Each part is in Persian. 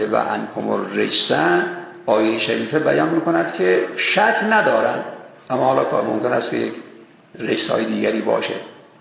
یذهب عنکم الرجس، آیه شریفه بیان میکند که شک ندارن، اما حالا کار ممکن است که یک رجس‌های دیگری باشه.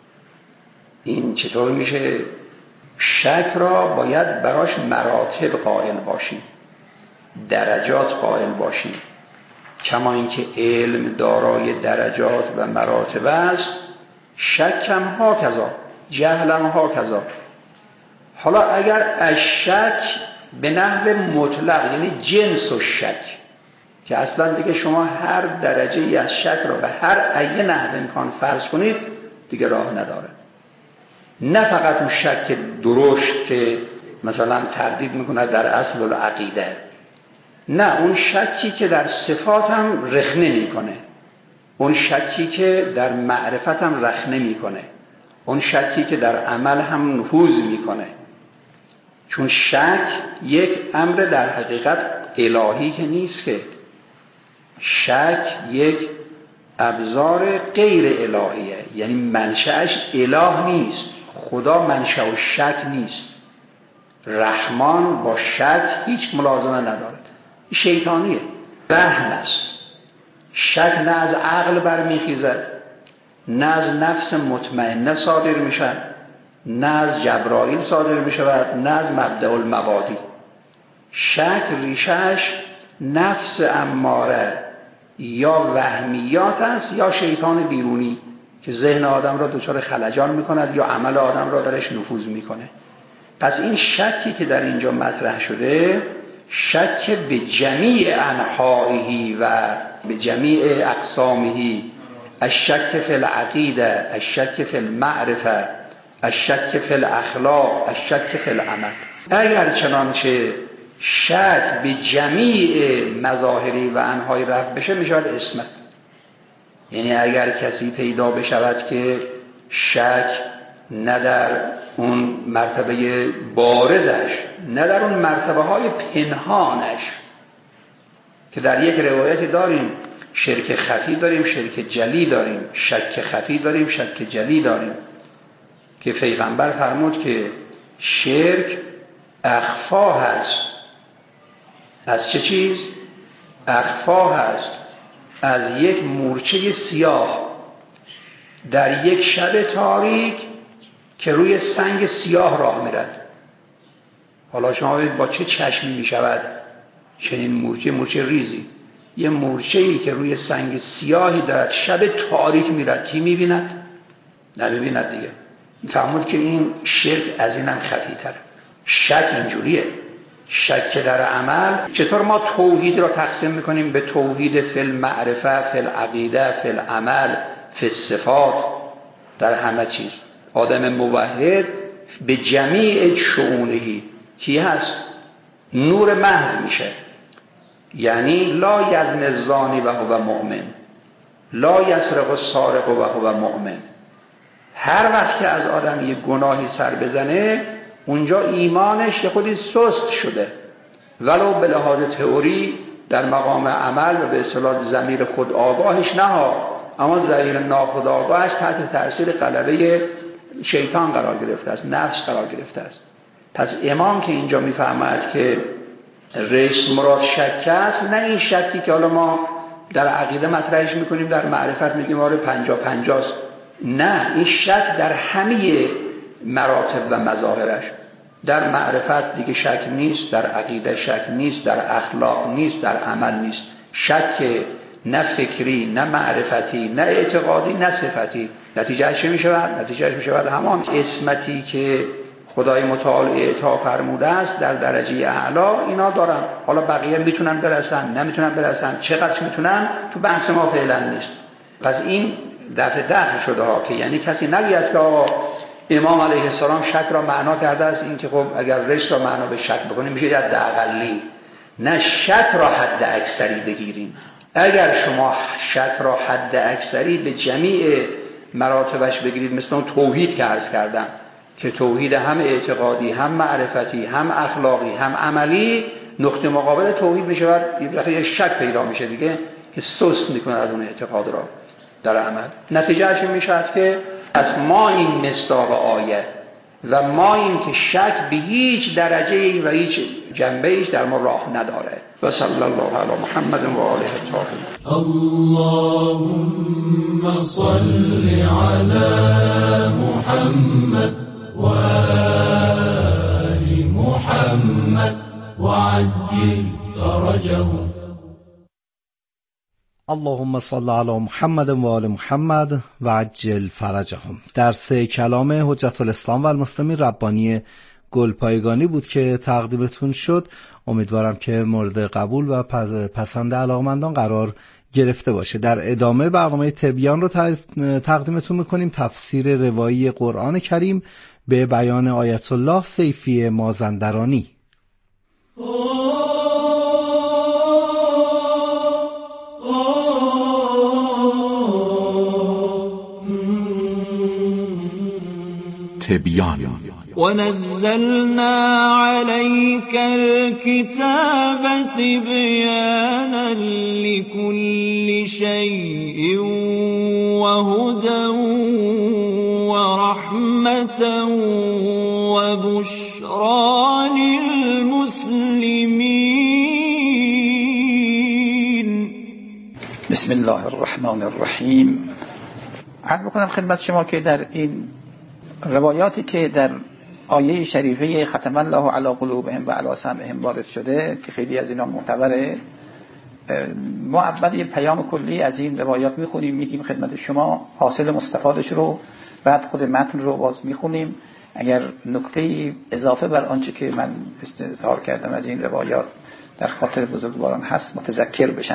این چطور میشه؟ شک را باید براش مراتب قائل باشیم، درجات قائل باشیم. کما اینکه علم دارای درجات و مراتب است، شک هم ها کذا، جهل هم ها کذا. حالا اگر از شک به نحو مطلق، یعنی جنس و شک، که اصلا دیگه شما هر درجه ای از شک را به هر ای نحو امکان فرض کنید، دیگه راه نداره. نه فقط اون شک درشت که مثلا تردید میکنه در اصل العقیده، نه اون شکی که در صفات هم رخنه میکنه، اون شکی که در معرفت هم رخنه میکنه، اون شکی که در عمل هم نفوذ میکنه. چون شک یک امر در حقیقت الهی که نیست، که شک یک ابزار غیر الهیه، یعنی منشأش اله نیست. خدا منشأ و شک نیست. رحمان با شک هیچ ملازمه ندارد، شیطانیه، وهم است. شک نه از عقل برمیخیزد، نه از نفس مطمئنه صادر میشد، نه از جبرائیل صادر میشود، نه از مبدأ المبادی. شک ریشش نفس اماره یا وهمیات است یا شیطان بیرونی که ذهن آدم را دچار خلجان میکند یا عمل آدم را درش نفوذ میکنه. پس این شکی که در اینجا مطرح شده، شک به جمیع انحائه و به جمیع اقسامه، الشک فی العقیده، الشک فی المعرفه، الشک فی الاخلاق، الشک فی العمل. اگر چنانچه شک به جمیع مظاهری و انحای رفت بشه، میشود اسمت. یعنی اگر کسی پیدا بشود که شک نه در اون مرتبه بارزش، نه در اون مرتبه های پنهانش، که در یک روایتی داریم شرک خفی داریم، شرک جلی داریم، شک خفی داریم، شک جلی داریم، که پیغمبر فرمود که شرک اخفا هست. از چه چیز؟ اخفا هست از یک مورچه سیاه در یک شب تاریک که روی سنگ سیاه راه میرد. حالا شما ببینید با چه چشمی میشود چنین مورچه ریزی، یه مورچه‌ای که روی سنگ سیاهی دارد شب تاریک میرد، کی میبیند؟ نمیبیند دیگه. فهمود که این شرک از اینم خفی‌تره. شک اینجوریه. شک در عمل، چطور ما توحید را تقسیم میکنیم به توحید فی المعرفه، فی العقیده، فی العمل، فی الصفات، در همه چیز. آدم موحد به جمیع شؤونهی کی هست؟ نور محض میشه. یعنی لا یزنی الزانی و هو مؤمن، لا یسرق السارق و هو مؤمن. هر وقت که از آدم یه گناهی سر بزنه، اونجا ایمانش یه خودی سست شده، ولو به لحاظ تئوری در مقام عمل و به اصطلاح ضمیر خود آگاهش نه، اما ضمیر ناخودآگاهش تحت تأثیر غلبه شیطان قرار گرفته است، نفس قرار گرفته است. پس امام که اینجا میفهمد که رئیس مراد شک است، نه این شکی که حالا ما در عقیده مطرحش میکنیم، در معرفت میگیم آره 50-50 است. نه، این شک در همه مراتب و مظاهرش. در معرفت دیگه شک نیست، در عقیده شک نیست، در اخلاق نیست، در عمل نیست. شک نه فکری، نه معرفتی، نه اعتقادی، نه صفتی. نتیجهش میشود؟ نتیجهش میشود همان اسمتی که خدای متعال اعطا فرموده است در درجه اعلا. اینا دارن، حالا بقیه میتونن برسن، نمیتونن برسن، چقدر میتونن تو بحث ما فعلا نیست. پس این دفع شده ها، که یعنی کسی نگوید که آقا امام علیه السلام شک را معنا کرده است، این که خب اگر رشت را معنا به شک بکنیم میشه حد اقلی. نه، شک را حد اکثری بگیریم. اگر شما شک را حد اکثری به جمیع مراتبش بگیرید، مثل اون توحید که عرض کردم که توحید هم اعتقادی، هم معرفتی، هم اخلاقی، هم عملی، نقطه مقابل توحید میشه یه شک پیدا میشه دیگه که سست میکنه از اون اعتقاد را در عمل. نتیجهش میشه که از ما این مصداق آیه و ما این که شک به هیچ درجه و هیچ جنبه‌ایش در ما راه نداره. و صلی الله علی محمد و آله الطاهرین. اللهم صل علی محمد و آل محمد و عجل فرجهم. اللهم صل علی محمد و آل محمد و عجل فرجهم. درس کلام حجت الاسلام و المسلمین ربانی گلپایگانی بود که تقدیمتون شد. امیدوارم که مورد قبول و پسند علاقمندان قرار گرفته باشه. در ادامه برنامه تبیان رو تقدیمتون میکنیم. تفسیر روایی قرآن کریم به بیان آیت الله سیفی مازندرانی. تبیان. ونزلنا عليك الكتاب تبيانا لكل شيء وهدى ورحمة وبشرى للمسلمين. بسم الله الرحمن الرحیم. عرض می‌کنم خدمت شما که در این روایاتی که در آیه شریفه ختم الله علی قلوبهم و علی سمعهم وارد شده که خیلی از اینا معتبره، ما اول یه پیام کلی از این روایات میخونیم، میگیم خدمت شما حاصل مستفادش رو، بعد خود متن رو باز میخونیم. اگر نکته اضافه بر آنچه که من استظهار کردم از این روایات در خاطر بزرگواران هست متذکر بشن.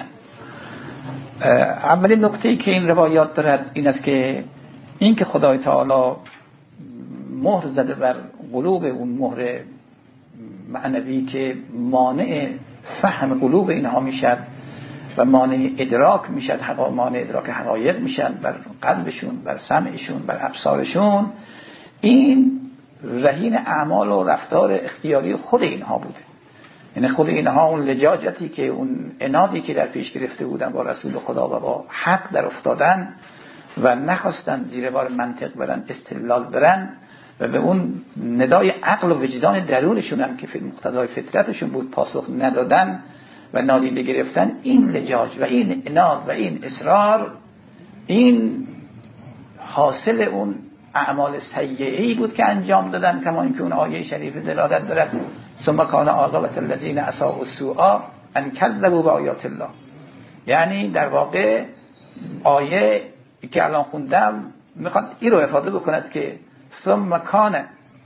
اولین نکته‌ای که این روایات دارد این است که این که خدای تعالی مهر زده بر قلوب اون مهر معنوی که مانع فهم قلوب اینها میشد و مانع ادراک میشد، مانع ادراک حقایق میشد بر قلبشون، بر سمعشون، بر ابصارشون، این رهین اعمال و رفتار اختیاری خود اینها بوده. یعنی خود اینها اون لجاجتی که اون عنادی که در پیش گرفته بودن با رسول خدا و با حق در افتادن و نخواستن زیر بار منطق برن، استدلال برن و به اون ندای عقل و وجدان درونشون هم که مقتضای فطرتشون بود پاسخ ندادن و نادیده گرفتن، این لجاج و این عناد و این اصرار، این حاصل اون اعمال سیئه‌ای بود که انجام دادن، کما اینکه اون آیه شریف دلالت دارد ثم کان عاقبة الذین اساءوا السوء ان کذبوا بآیات الله. یعنی در واقع آیه که الان خوندم میخواد این رو افاده بکند که ثم کان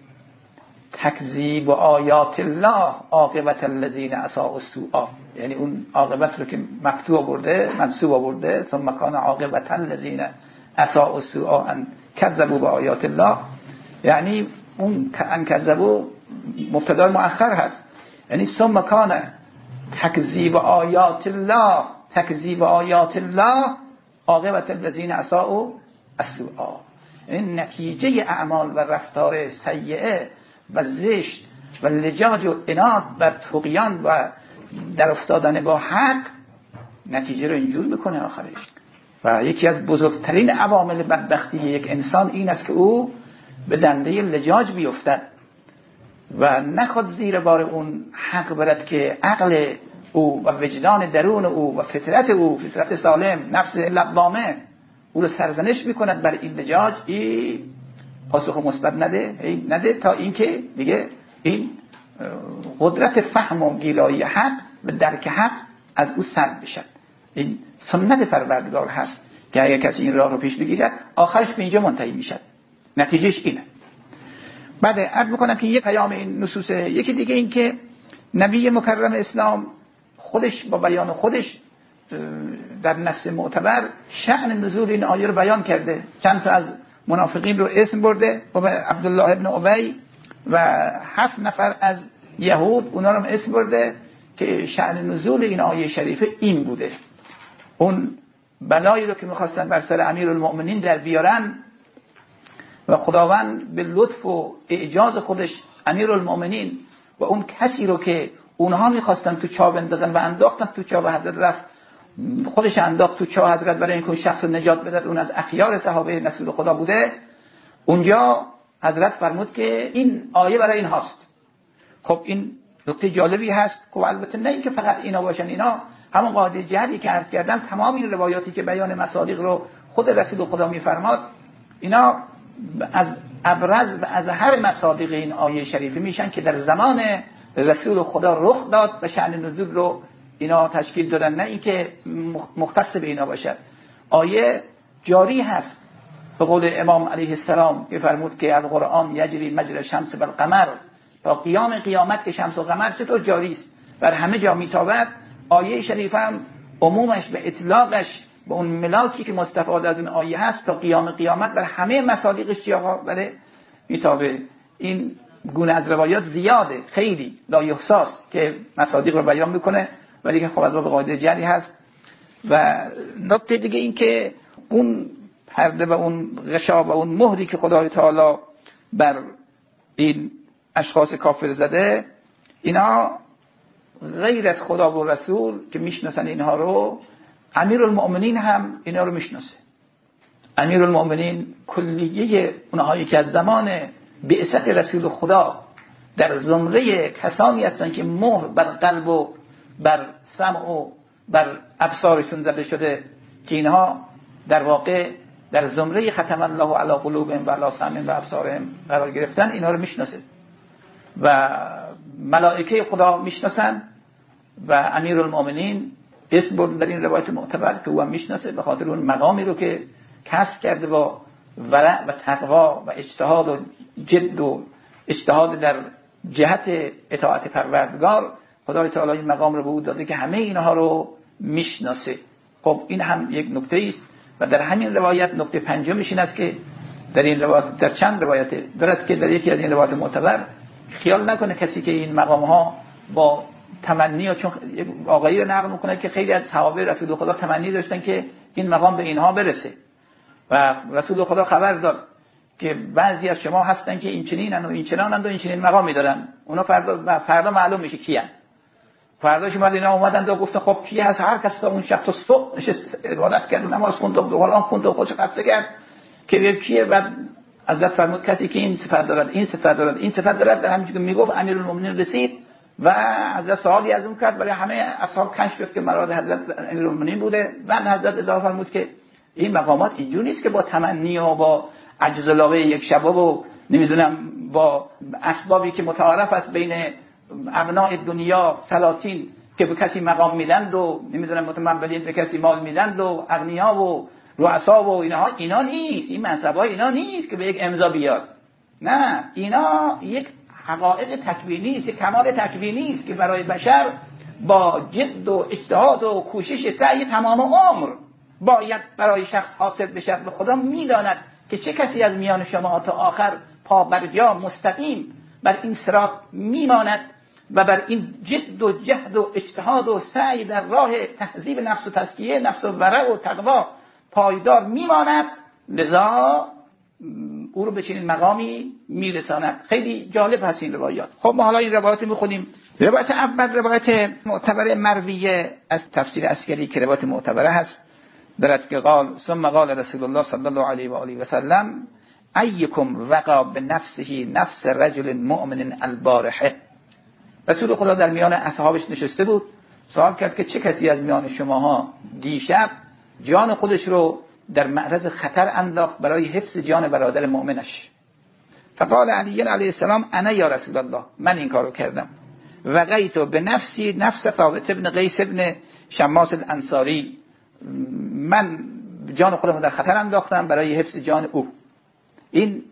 تکذیب آیات الله عاقبة الذین اساءوا السوء، یعنی اون عاقبت رو که مفتوح برده منصوب برده ثم کان عاقبة الذین اساءوا السوء ان کذبوا بآیات الله، یعنی اون ان کذبوا مبتدا مؤخر هست، یعنی ثم کان تکذیب آیات الله عاقبة الذین اساءوا السوء، یعنی نتیجه اعمال و رفتار سیئه و زشت و لجاج و عناد بر طغیان و در افتادن با حق نتیجه رو اینجور میکنه آخرش. و یکی از بزرگترین عوامل بدبختی یک انسان این است که او به دنده لجاج بیفتد و نخواد زیر بار اون حق برد که عقل او و وجدان درون او و فطرت او، فطرت سالم، نفس لوامه او رو سرزنش میکند بر این لجاج، این پاسخ مثبت نده تا اینکه دیگه این قدرت فهم و گیرایی حق و درک حق از او سلب بشد. این سنت پروردگار هست که اگر کسی این راه رو پیش بگیرد آخرش به اینجا منتهی میشد. نتیجهش اینه. بعد عرض میکنم که یک پیام این نصوصه. یکی دیگه این که نبی مکرم اسلام خودش با بیان خودش در نص معتبر شأن نزول این آیه رو بیان کرده. چند تا از منافقین رو اسم برده و عبدالله ابن ابی و 7 نفر از یهود اونا رو اسم برده که شأن نزول این آیه شریفه این بوده. اون بلایی رو که میخواستن بر سر امیرالمؤمنین در بیارن و خداوند به لطف و اعجاز خودش امیرالمؤمنین و اون کسی رو که اونها میخواستن تو چاه بندازن و انداختن تو چاه و حضرت رفت خودش انداخت تو چاه حضرت برای اینکه اون شخص رو نجات بده، اون از اخیار صحابه رسول خدا بوده. اونجا حضرت فرمود که این آیه برای این هاست. خب این نکته جالبی هست. خب البته نه اینکه فقط اینا باشن، اینا همون قاعده جهلی که عرض کردم، تمام این روایاتی که بیان مصادیق رو خود رسول خدا میفرماد، اینا از ابرز و اظهر مصادیق این آیه شریفه میشن که در زمان رسول خدا رخ داد و شأن نزول رو اینا تشکیل دادن، نه اینکه مختص به اینا باشد. آیه جاری هست به قول امام علیه السلام که فرمود که القرآن یجری مجری الشمس و القمر، تا قیام قیامت که شمس و قمر چطور جاری است بر همه جا میتابد. آیه شریف هم عمومش به اطلاقش به اون ملاکی که مستفاد از اون آیه هست تا قیام قیامت بر همه مصادیقش چی آقا بله میتابه. این گونه از روایات زیاده، خیلی لا یحصاست که مصادیق رو بیان میکنه، ولی که خب از باب قاعده جری هست. و نکته دیگه این که اون پرده و اون غشا و اون مهری که خدای تعالی بر این اشخاص کافر زده، اینا غیر از خدا و رسول که میشناسن اینها رو، امیرالمؤمنین هم اینا رو میشناسه. امیرالمؤمنین کلیه اونهایی که از زمان بعثت رسول خدا در زمره کسانی هستن که مهر بر قلب و بر سمع و بر ابصارشون زده شده، که اینها در واقع در زمره ختم الله علی قلوبهم و علی سمعهم و ابصارهم قرار گرفتن، اینا رو میشناسه و ملائکه خدا میشناسن. و امیرالمؤمنین اسم برد در این روایت معتبر که او هم میشناسه به خاطر اون مقامی رو که کسب کرده با ورع و تقوا و اجتهاد و جد و اجتهاد در جهت اطاعت پروردگار. خدای تعالی این مقام رو به او داده که همه اینها رو میشناسه. خب این هم یک نکته است. و در همین روایت نکته پنجمش این است که در این روایت، در چند روایت دارد که در یکی از این روایت معتبر خیال نکنه کسی که این مقام ها با تمنی ها، چون آقایی رو نقل میکنه که خیلی از صحابه رسول خدا تمنی داشتن که این مقام به اینها برسه و رسول خدا خبر داد که بعضی از شما هستن که این چنینن و این چنانن و این چنین مقامی دارن، اونا فردا معلوم میشه کیان. فردا شما اینا اومدن و گفتن خب کی هست؟ هر کس تا اون شب تا صبح نشست عبادت کرد، نماز خوند و قرآن خوند و خودش قصه کرد که کیه. بعد حضرت فرمود کسی که این صفت دارد، این صفت دارد، این صفت دارد. در همین که میگفت امیرالمومنین رسید و حضرت سوالی از اون کرد، برای همه اصحاب کنش شد که مراد حضرت امیرالمومنین بوده. بعد حضرت اضافه فرمود که این مقامات اینجوری نیست که با تمنی و با عجز العلاوه یک شبه و نمیدونم با اسبابی که متعارف است بین ابناء دنیا سلاطین که به کسی مقام میدند و نمیدونم متمولین به کسی مال میدند و اغنیا و رؤسا و اینا نیست. این منصب‌ها اینا نیست که به یک امضا بیاد. نه، اینا یک حقایق تکوینی است، یک کمال تکوینی است که برای بشر با جد و اجتهاد و کوشش سعی تمام عمر باید برای شخص حاصل بشد. و خدا میداند که چه کسی از میان شما تا آخر پا بر جا مستقیم بر این صراط میماند و بر این جد و جهد و اجتهاد و سعی در راه تهذیب نفس و تزکیه نفس و ورع و تقوا پایدار میماند، لذا او رو به چنین مقامی میرساند. خیلی جالب هست این روایات. خب ما حالا این روایات رو میخونیم. روایت اول روایت معتبر مرویه از تفسیر عسکری که روایت معتبره هست، دارد که قال ثم قال رسول الله صلی الله علیه و آله و سلم ایکم وقع بنفسه نفس رجل مؤمن البارحه. رسول خدا در میان اصحابش نشسته بود، سوال کرد که چه کسی از میان شماها دیشب جان خودش رو در معرض خطر انداخت برای حفظ جان برادر مؤمنش؟ فقال علی علیه السلام انا یا رسول الله، من این کارو کردم. وقیت به نفسی نفس ثابت ابن قیس ابن شماس الانصاری، من جان خودم رو در خطر انداختم برای حفظ جان او. این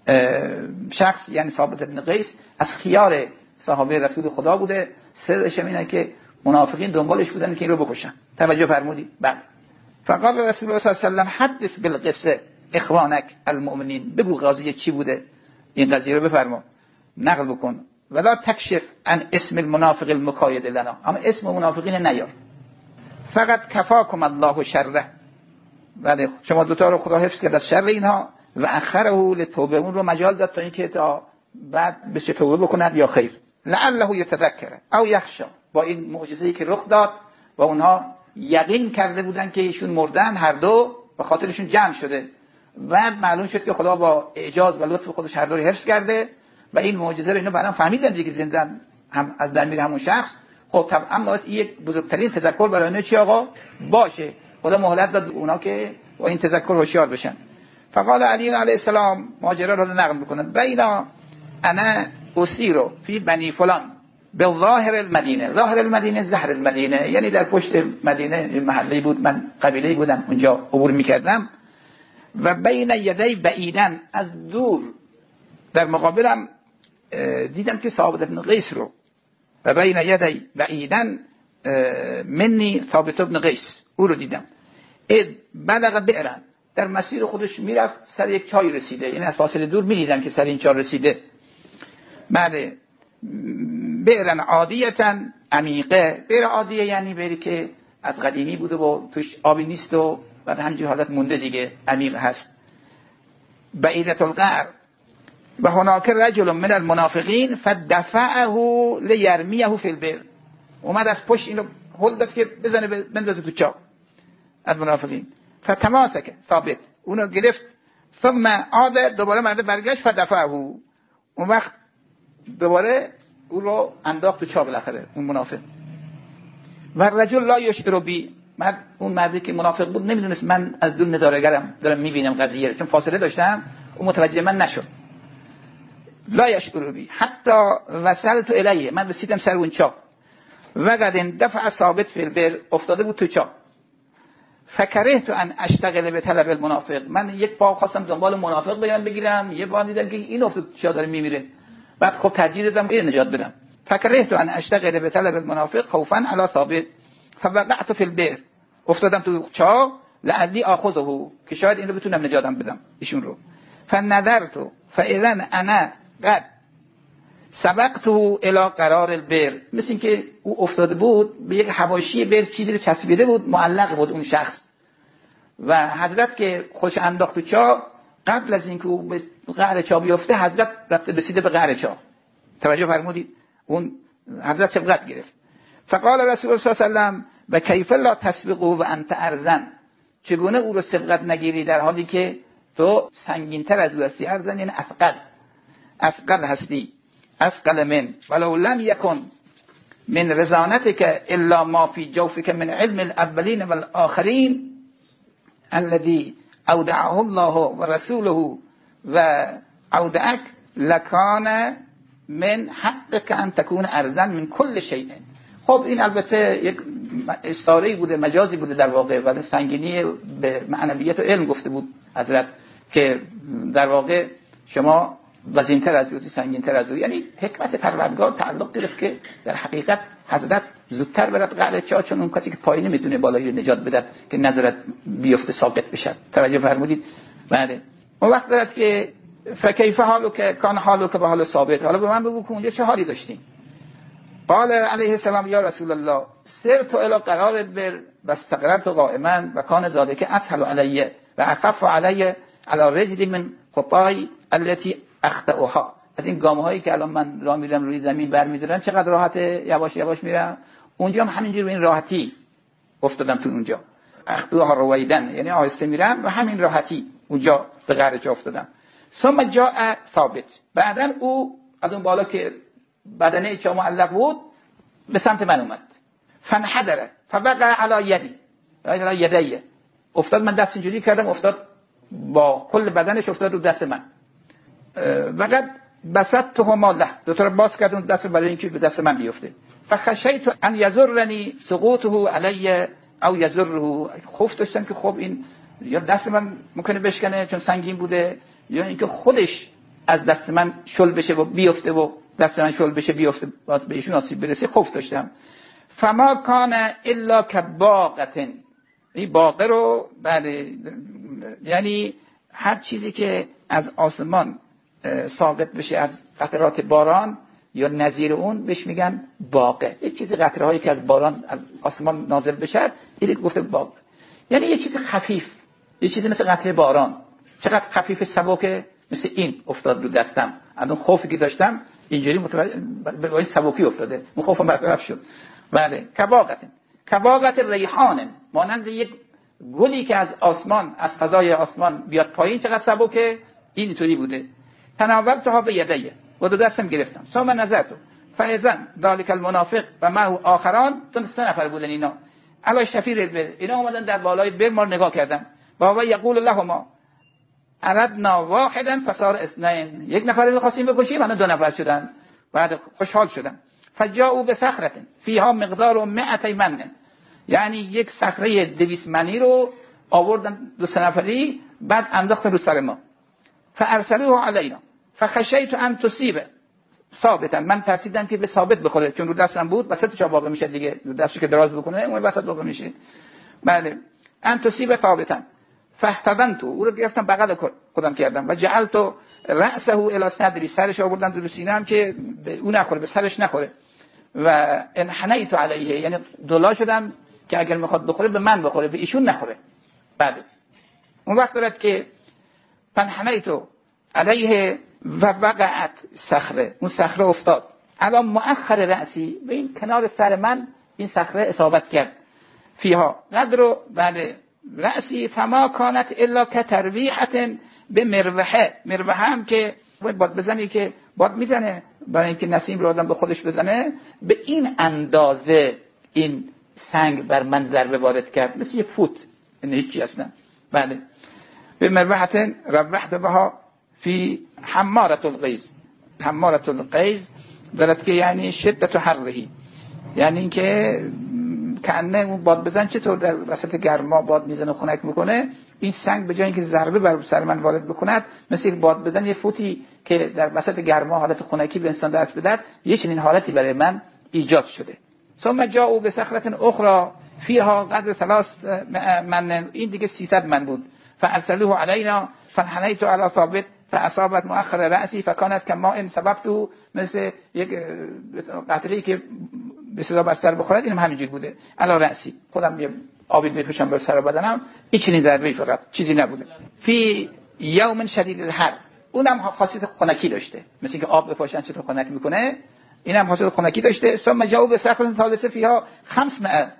شخص یعنی ثابت ابن قیس از خیار صحابه رسول خدا بوده. سرش اینه که منافقین دنبالش بودن که این رو بکشن. توجه فرمودید؟ بله. فقال رسول الله صلی الله علیه و حدث بالقصه اخوانک المؤمنین، بگو قضیه چی بوده، این قضیه رو بفرما، نقل بکن. ولا تکشف عن اسم المنافق المکاید لنا، اما اسم منافقین نیار. فقط کفاکم الله شره، بله شما دوتا رو خدا حفظ کرد از شر اینها. و اخره لتوبه، اون رو مجال داد تا اینکه تا بعد بشه توبه بکند یا خیر. لعله یتذکر او یخشى، با این معجزه‌ای که رخ داد و اونها یقین کرده بودن که ایشون مردن، هر دو به خاطرشون جمع شده. و معلوم شد که خدا با اعجاز و لطف خودش هر دو رو حفظ کرده و این معجزه رو اینا بعداً فهمیدن دیگه زندن هم از ضمیر همون شخص، خب طبعا باید یک بزرگترین تذکر برای اونها چی آقا باشه. خدا مهلت داد اونا که با این تذکر هوشیار بشن. فقال علی علیه السلام، ماجرا رو نقل میکنن، بینا انا اسیرو فی بنی فلان به ظاهر المدینه. ظاهر المدینه ظهر المدینه، یعنی در پشت مدینه محله بود، من قبیله بودم اونجا عبور میکردم. و بین یدی بعیدن، از دور در مقابلم دیدم که ثابت بن قیس رو. و بین یدی بعیدن منی ثابت بن قیس، او رو دیدم. بلغ بئرن، در مسیر خودش میرفت، سر یک چای رسیده، یعنی از فاصله دور میدیدم که سر این چای رسیده. بله، بئرن عادیتن عمیقه. بئر عادیه یعنی بئری که از قدیمی بوده و توش آبی نیست و بعد همینجور حالت مونده دیگه، عمیق هست. بعیدت القعر و هناک رجل من المنافقین فدفعه لیرمیه فی البئر. اومد از پشت اینو هل داد که بزنه بندازه تو چاه از منافقین. فتماسک ثابت، اونو گرفت. ثم عاد، دوباره مرد برگشت. فدفعه، اون وقت دوباره او رو انداخت تو چاه بالاخره اون منافق. و رجل لا یشعر بی، اون مردی که منافق بود نمیدونست من از دور نظاره‌گرم دارم میبینم قضیه، چون فاصله داشتم، اون متوجه من نشد. لا یشعر بی حتی وصلت الیه، من رسیدم سر اون چاه. و قد اندفع ثابت فی البئر، افتاده بود تو چاه. فکرهت ان اشتغل به طلب المنافق، من یک پا خواستم دنبال منافق بگیرم، یه بار دیدم که این افتاد تو چاه داره میمیره، بعد خب ترجیح دادم این نجات بدم. فکرهت ان اشتغل به طلب المنافق خوفا علی ثابت فوقعت فی البئر، افتادم تو چاه لعلی آخذه، که شاید این رو بتونم نجاتم بدم ایشون رو. فنظرت فاذا انا قد سبقته الى قرار البئر، مثل این که او افتاده بود به یک حواشی بئر، چیزی رو چسبیده بود، معلق بود اون شخص. و حضرت که خودش انداخت تو چاه، قبل از اینکه او به قعر چاه بیفته، حضرت رفته رسیده به قعر چاه. توجه فرمودید؟ اون حضرت سبقت گرفت. فقال رسول الله صلی الله علیه و سلم و کیف لا تسبقه و انت ارزن، چگونه او رو سبقت نگیری در حالی که تو سنگین‌تر از او هستی. ارزن یعنی اثقل هستی. اسقل من ولو لم يكن من رزانتك الا ما في جوفك من علم الاولين والاخرين الذي اودعه الله ورسوله واودعك لكان من حقك ان تكون ارزن من كل شيء. خب این البته یک استعاره بوده، مجازی بوده در واقع، ولی سنگینی به معنویت و علم گفته بود حضرت که در واقع شما وزین‌تر از او، سنگین‌تر از او، یعنی حکمت پروردگار تعلق گرفت که در حقیقت حضرت زودتر برد قعر چاه، چون اون کسی که پایین میتونه بالایی رو نجات بده که نظرت بیفته ساقط بشه. توجه فرمودید؟ بله. اون وقت دارد که فکیف حالو که کان حالو که به حال ثابت، حالا به من بگو که اونجا چه حالی داشتیم. قال علیه السلام یا رسول الله سرت الی قرار البئر واستقررت قائما و کان ذلك اسهل علی و اخف علی علی رجل من خطای التي اخطاها. از این گامه هایی که الان من راه میرم روی زمین برمیدارم چقدر راحت، یواش یواش میرم. اونجا هم همینجوری به این راحتی افتادم تو اونجا. اخطاها رویدن یعنی آهسته میرم و همین راحتی اونجا به قعر چاه افتادم. ثم جاء ثابت، بعدن او از اون بالا که بدنه چاه معلق بود به سمت من اومد. فانحدر فوقع علی یدی، علی یدیه، افتاد، من دست اینجوری کردم، افتاد با کل بدنش افتاد رو دست من. وقد بسطتهما له، دو تا باز کردم دست برای اینکه به دست من بیفته. فخشیت ان یضرنی سقوطه علی او یضره، خوف داشتم که خب این یا دست من ممکنه بشکنه چون سنگین بوده، یا اینکه خودش از دست من شل بشه و بیفته و دست من شل بشه بیفته باز به ایشون آسیب برسه، خوف داشتم. فما کان الا کباقه، این باقه رو یعنی هر چیزی که از آسمان ساقط بشه از قطرات باران یا نظیر اون بهش میگن باقه. یک چیزی قطره هایی که از باران از آسمان نازل بشه این گفته باقه، یعنی یه چیز خفیف، یه چیزی مثل قطره باران. چقدر خفیف سبکه، مثل این افتاد رو دستم. از اون خوفی که داشتم اینجوری به این سبکی افتاده، اون خوفم برطرف شد. بله، کباقت ریحان، مانند یک گلی که از آسمان، از فضای آسمان بیاد پایین، چقدر سبکه، اینطوری بوده. تناولتها به یدیه، و دو دستم گرفتم. ثم نظرت، فاذن ذلك المنافق و معه آخران، 3 نفر بودن اینا، علی شفیر البر، اینا اومدن در بالای بر ما نگاه کردن. و هو یقول لهما اردنا واحدا فصار اثنين، 1 نفر می‌خواستیم بکشیم، الان 2 نفر شدن. بعد خوشحال شدن. فجاءوا بصخره فيها مقدار 200 من، یعنی 1 صخره 200 منی رو آوردن 2 نفری، بعد انداختن رو سر ما. فارسلوه علینا فخشیت ان تصیب ثابتا، من ترسیدم که به ثابت بخوره، چون رو دستم بود، وسطش واقع میشه دیگه، رو دستش که دراز بکنه اون وسط واقع میشه. بله، ان تصیب ثابتا فاحتضنت، او رو گرفتم بغل خودم کردم و جعلت رأسه الی صدری، سرش آوردم رو سینه‌ام که به اون نخوره، به سرش نخوره. و انحنیت علیه، یعنی دولا شدم که اگر میخواد بخوره به من بخوره، به ایشون نخوره. بله، اون وقت دارد که فانحنیت علیه و وقعت صخره، اون صخره افتاد الان مؤخر رأسی، به این کنار سر من این صخره اصابت کرد. فیها قدر بعد رأسی فما کانت الا کترویحه به مروحه، مروحه هم که باد بزنی که باد میزنه برای اینکه نسیم رو آدم به خودش بزنه، به این اندازه این سنگ بر من ضربه وارد کرد، مثل 1 فوت، این هیچی اصلا. بله، به مروحه روحت بها فی حمارة الغیظ، حمارة الغیظ دارد که یعنی شدت حرهی، یعنی اینکه کنه اون باد بزن چطور در وسط گرما باد میزنه و خنک میکنه، این سنگ به جای اینکه ضربه بر سر من وارد بکند، مثل باد بزن 1 فوتی که در وسط گرما حالت خنکی به انسان دست بدهد، یه چنین حالتی برای من ایجاد شده. ثم جاءوا بصخرة اخرى فيها قدر 3 من، این دیگه 300 من بود. فارسلوه علینا فانحنیت علی ثابت فاصابت مؤخر رأسی فکانت کما ان سببت، مثل 1 قطره‌ای که به صدا بر سر بخورد، اینم همینجوری بوده. علی رأسی، خودم یه آبی میپوشم بر سر بدنم، این چنین ضربه‌ای فقط، چیزی نبوده. فی یوم شدید الحر، اونم خاصیت خنکی داشته، مثل اینکه آب بپاشن چطور خنک میکنه، اینم خاصیت خنکی داشته. ثم جاءوا بصخرة ثالثة فيها 500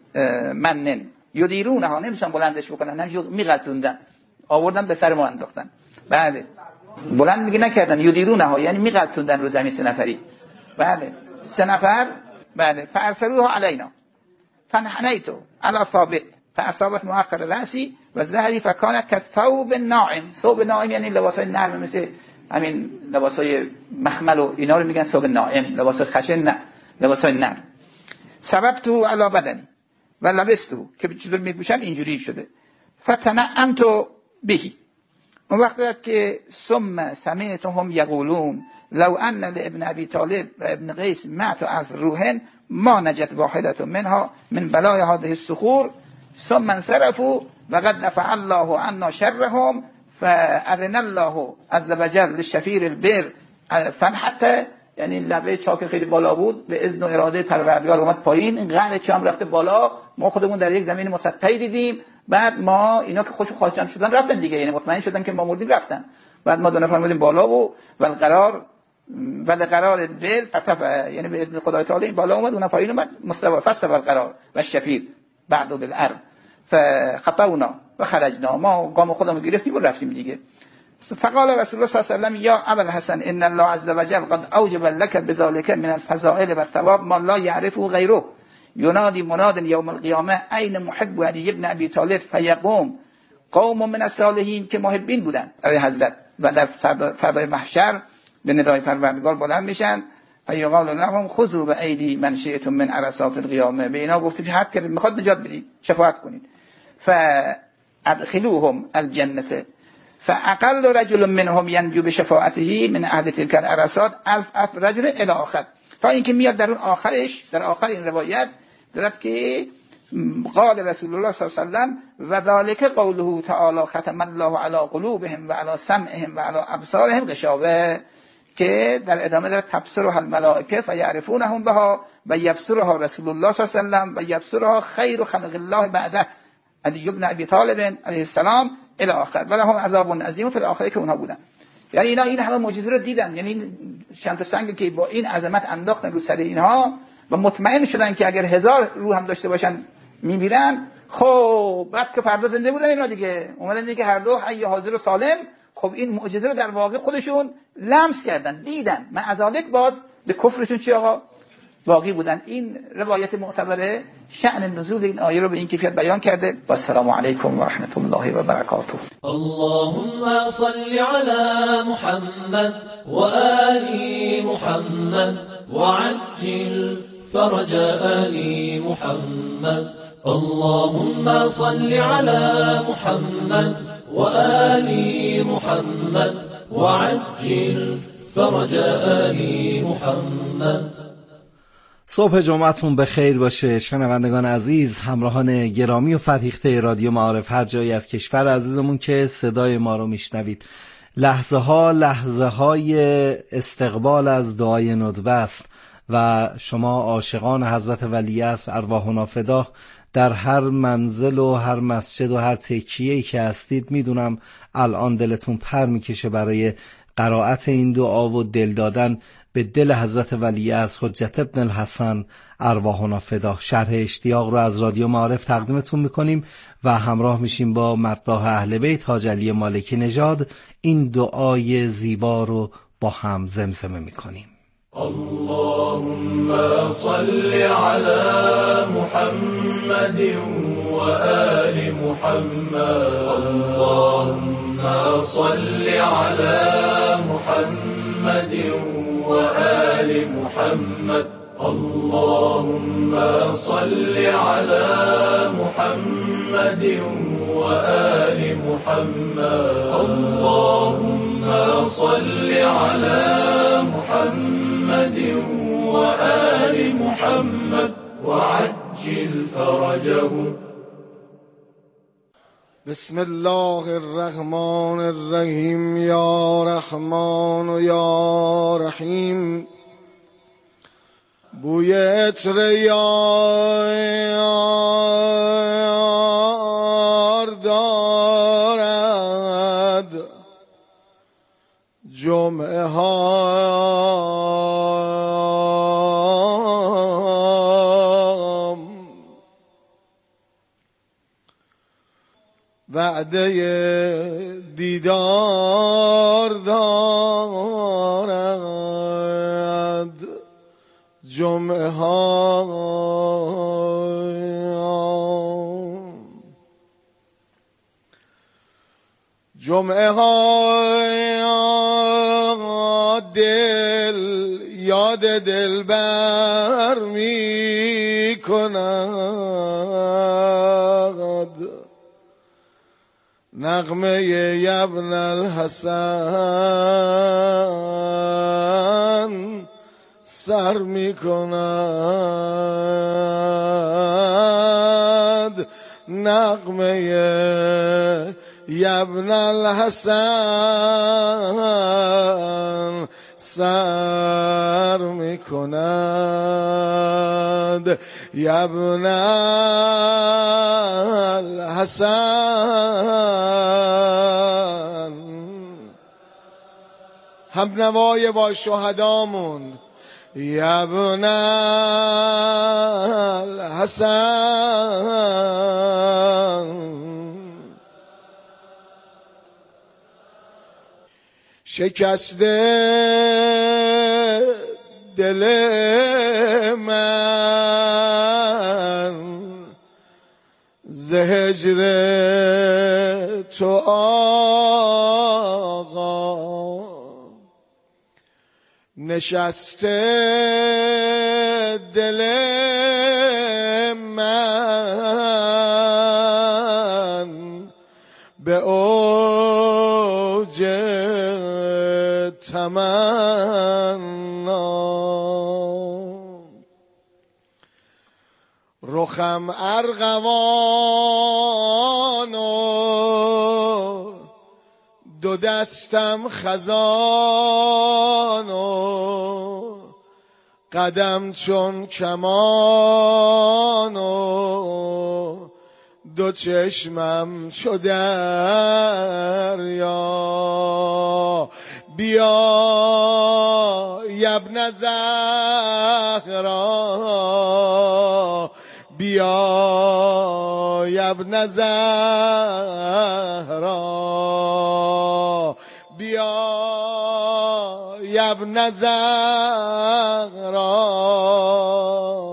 من یدیرونها، نمیشن بلندش بکنن، همینجوری میغلطوندن، آوردن به سر ما انداختن. بله، بلند میگه نکردن، یدیرونها یعنی میغلطوندن رو زمین 3 نفری. بله، 3 نفر. بله، فارسلوه علینا فانحنیت علی ثابت فاصابت مؤخر رأسی و ظهری فکانت کثوب الناعم. ثوب ناعم یعنی لباسای نرم، مثل همین لباسای مخمل و اینا رو میگن ثوب ناعم، لباسای خشن نه، لباسای نرم. سببتو علی بدنی و لبستو، که چطور میپوشن اینجوری شده. فتنعمت بهی، اون وقت دارد که ثم سمعتهم یقولون لو ان لابن ابی طالب و ابن قیس 100,000 روح ما نجت واحدة منها من بلاء هذه الصخور ثم انصرفوا وقد دفع الله عنا شرهم فاذن الله عز وجل للشفیر البر فنحت، یعنی لبه چاک خیلی بالا بود، به اذن و اراده پروردگار اومد پایین، این قعر چاه هم رفته بالا، ما خودمون در یک زمین مسطحی دیدیم، بعد ما اینا که خوشو خواهشان شدن رفتن دیگه، یعنی مطمئن شدن که ما مردیم رفتن، بعد ما 2 نفر بودیم بالا و القرار بل فتح، یعنی به اذن خدای تعالی این بالا اومد، اون پایین اومد مستوى فاستوى القرار و الشفیر بعد بالارض فخطونا و خرجنا، ما گام خودمون گرفتیم و رفتیم دیگه. فقال رسول الله صلی الله علیه و سلم یا ابا الحسن ان الله عز وجل قد اوجب لك بذلك من الفضائل والثواب ما لا يعرفه غيره ینادی مناد یوم القیامه این محب علی ابن ابی طالب فیقوم قوم من الصالحین، که محبین بودن برای حضرت و در فردای محشر به ندای پروردگار بلند میشن. فیقال لهم خذوا بایدی من شئتم من عرصات القیامه، به اینا گفته که هر کسی میخواد نجات بدید شفاعت کنید. فادخلوهم الجنه فاقل رجل منهم ينجو بشفاعته من اهل تلك العرصات 1000 رجل الى آخر، تا اینکه میاد در اون آخرش، در آخر این روایت دارد که قال رسول الله صلی الله علیه و سلم و ذلك قوله تعالی ختم الله علی قلوبهم و علی سمعهم و علی ابصارهم غشاوه، که در ادامه دارد تبصرها الملائکه فیعرفونهم بها و یبصرها رسول الله صلی الله علیه و سلم و یبصرها خیر خلق الله بعده علی ابن ابی طالب علیه السلام الی آخر و لهم عذاب عظیم فی الاخره، که اونها بودن. یعنی اینا این همه معجزه رو دیدن، یعنی چند تا سنگ که با این عظمت انداختن رو سر اینها و مطمئن شدن که اگر 1000 روح هم داشته باشن میمیرن. خب بعد که فردا زنده بودن اینا دیگه اومدن دیگه هر دو حی حاضر و سالم، خب این معجزه رو در واقع خودشون لمس کردن، دیدن. معذالک باز به کفرتون چی آقا باقی بودن. این روایت معتبره شأن نزول این آیه رو به این کیفیت بیان کرده. و السلام علیکم و رحمت الله و برکاته. اللهم صل على محمد و آل محمد وعجل فرج آل محمد. اللهم صل على محمد و آل محمد وعجل فرج آل محمد. صبح جمعتون به خیر باشه شنوندگان عزیز، همراهان گرامی و فرهیخته رادیو معارف هر جایی از کشور عزیزمون که صدای ما رو میشنوید. لحظه های استقبال از دعای ندبه است و شما عاشقان حضرت ولیعصر ارواحنا فداه در هر منزل و هر مسجد و هر تکیه‌ای که هستید، میدونم الان دلتون پر میکشه برای قرائت این دعا و دل دادن به دل حضرت ولیعصر حجت ابن الحسن ارواحنا فداه. شرح اشتیاق رو از رادیو معارف تقدیمتون میکنیم و همراه میشیم با مداح اهل بیت حاج علی مالکی نژاد. این دعای زیبا رو با هم زمزمه میکنیم. اللهم صل على محمد و آل محمد. اللهم صل على محمد و آل محمد. اللهم صل على محمد و آل محمد. اللهم صل على محمد و آل محمد وعجل فرجهم. بسم الله الرحمن الرحیم. یا رحمان و یا رحیم. بوی عطر یار دارد جمعه وعده دیدار دارد جمعه ها. جمعه ها دل یاد دلبر می کند. نغمه ابن الحسن سر می کند. نغمه ابن الحسن سر می کند. ابن الحسن. هم نوای با شهدامون ابن الحسن. شکسته دل من ز هجر تو آقا. نشسته دل من به اوج تمنا. رخم ارغوان و دو دستم خزان و قدم چون کمان و دو چشمم چو دریا. بیا ابن زهرا. بیا ابن زهرا. بیا ابن زهرا